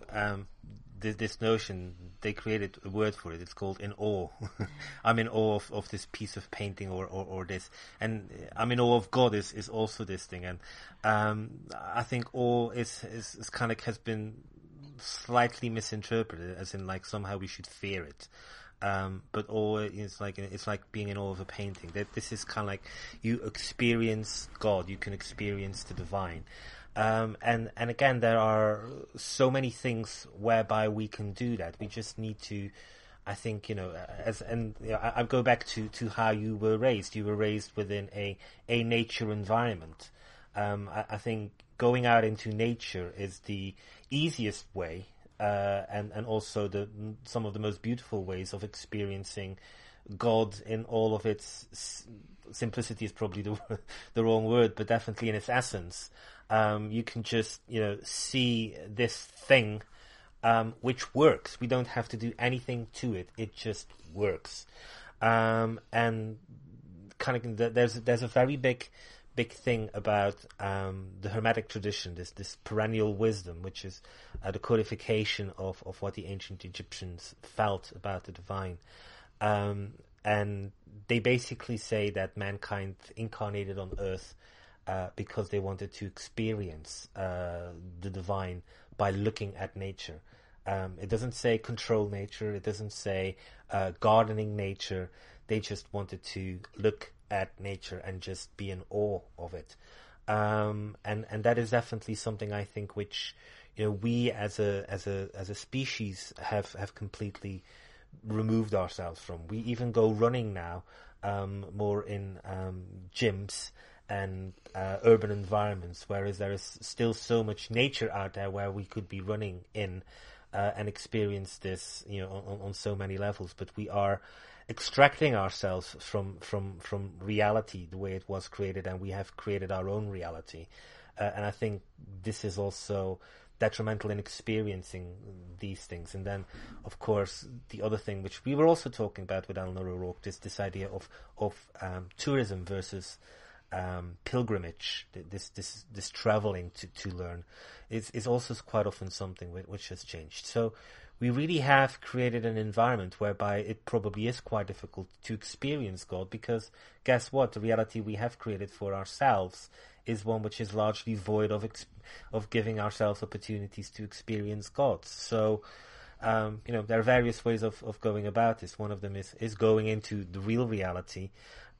[SPEAKER 1] this notion, they created a word for it. It's called in awe. I'm in awe of this piece of painting or this. And I'm in awe of God is also this thing. And I think awe is kind of has been slightly misinterpreted, as in like somehow we should fear it. But awe is like, it's like being in awe of a painting. That this is kind of like you experience God, you can experience the divine. And again, there are so many things whereby we can do that. We just need to, I think, I go back to how you were raised. You were raised within a nature environment. I think going out into nature is the easiest way, and also some of the most beautiful ways of experiencing God in all of its simplicity is probably the wrong word, but definitely in its essence. You can just, see this thing, which works. We don't have to do anything to it. It just works. And kind of, there's a very big thing about the Hermetic tradition, this perennial wisdom, which is the codification of what the ancient Egyptians felt about the divine. And they basically say that mankind incarnated on Earth because they wanted to experience the divine by looking at nature. It doesn't say control nature. It doesn't say gardening nature. They just wanted to look at nature and just be in awe of it. And that is definitely something I think which, we as a species have completely removed ourselves from. We even go running now, more in gyms and urban environments, whereas there is still so much nature out there where we could be running in and experience this, on so many levels. But we are extracting ourselves from reality the way it was created, and we have created our own reality. And I think this is also detrimental in experiencing these things. And then, of course, the other thing which we were also talking about with Eleanor O'Rourke, this idea of tourism versus pilgrimage, this traveling to learn, is also quite often something which has changed. So we really have created an environment whereby it probably is quite difficult to experience God, because guess what? The reality we have created for ourselves is one which is largely void of giving ourselves opportunities to experience God. So, there are various ways of going about this. One of them is going into the real reality,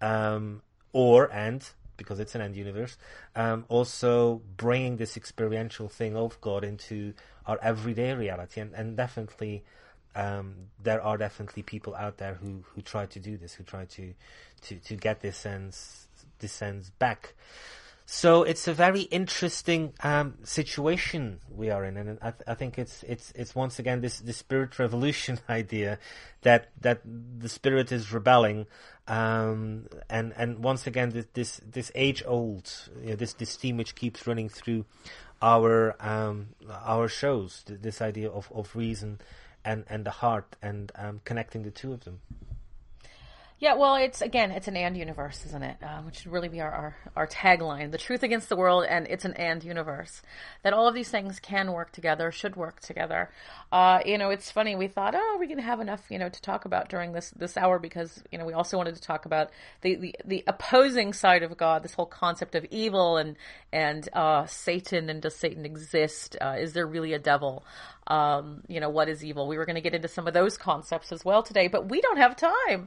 [SPEAKER 1] because it's an end universe, also bringing this experiential thing of God into our everyday reality. And definitely, there are definitely people out there who try to do this, who try to get this sense back. So it's a very interesting situation we are in, and I think it's once again this spirit revolution idea that the spirit is rebelling, and once again this age old, this theme which keeps running through our shows, this idea of reason and the heart, and connecting the two of them.
[SPEAKER 2] Yeah, well, it's an and universe, isn't it? Which should really be our tagline: the truth against the world, and it's an and universe. That all of these things can work together, should work together. It's funny. We thought, we're going to have enough, to talk about during this hour, because we also wanted to talk about the opposing side of God, this whole concept of evil and Satan, and does Satan exist? Is there really a devil? What is evil? We were going to get into some of those concepts as well today, but we don't have time.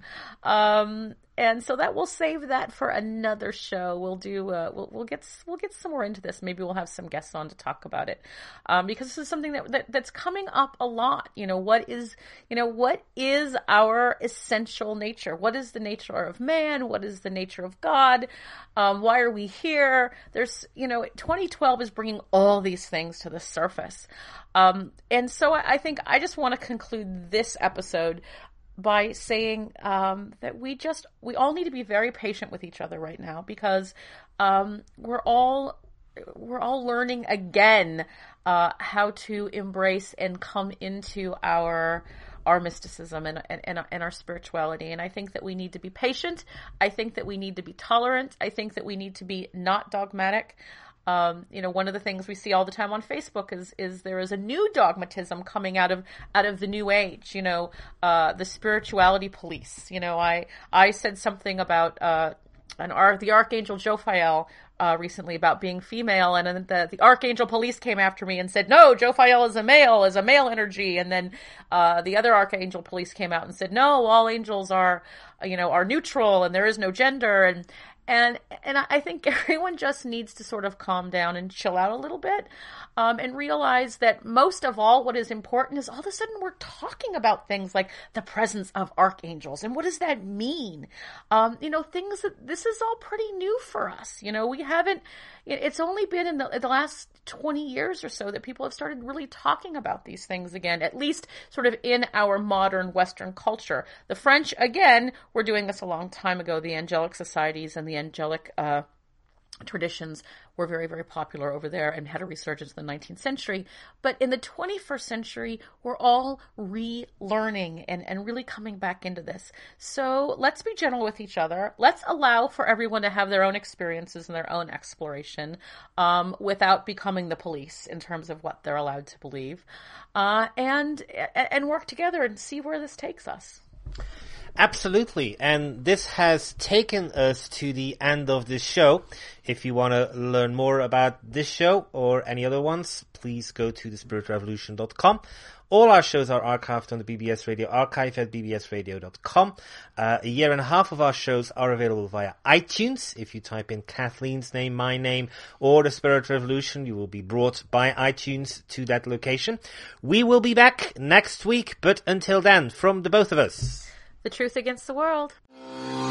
[SPEAKER 2] And so we'll save that for another show. We'll do, we'll get some more into this. Maybe we'll have some guests on to talk about it. Because this is something that's coming up a lot. What is our essential nature? What is the nature of man? What is the nature of God? Why are we here? 2012 is bringing all these things to the surface. And so I think I just want to conclude this episode by saying that we all need to be very patient with each other right now, because we're all learning again how to embrace and come into our mysticism and our spirituality. And I think that we need to be patient. I think that we need to be tolerant. I think that we need to be not dogmatic. One of the things we see all the time on Facebook is there is a new dogmatism coming out of the new age, the spirituality police. I said something about, the Archangel Jophiel, recently, about being female, and then the Archangel police came after me and said, no, Jophiel is a male energy. And then, the other Archangel police came out and said, no, all angels are neutral, and there is no gender. And I think everyone just needs to sort of calm down and chill out a little bit, and realize that most of all, what is important is all of a sudden we're talking about things like the presence of archangels. And what does that mean? Things that this is all pretty new for us. We haven't, it's only been in the last 20 years or so that people have started really talking about these things again, at least sort of in our modern Western culture. The French, again, were doing this a long time ago. The angelic societies and the angelic traditions were very, very popular over there and had a resurgence in the 19th century. But in the 21st century, we're all relearning and really coming back into this. So let's be gentle with each other. Let's allow for everyone to have their own experiences and their own exploration, without becoming the police in terms of what they're allowed to believe, and work together and see where this takes us.
[SPEAKER 1] Absolutely. And this has taken us to the end of this show. If you want to learn more about this show or any other ones, please go to thespiritrevolution.com. All our shows are archived on the BBS Radio archive at bbsradio.com. A year and a half of our shows are available via iTunes. If you type in Kathleen's name, my name, or The Spirit Revolution, you will be brought by iTunes to that location. We will be back next week, but until then, from the both of us,
[SPEAKER 2] The truth against the world.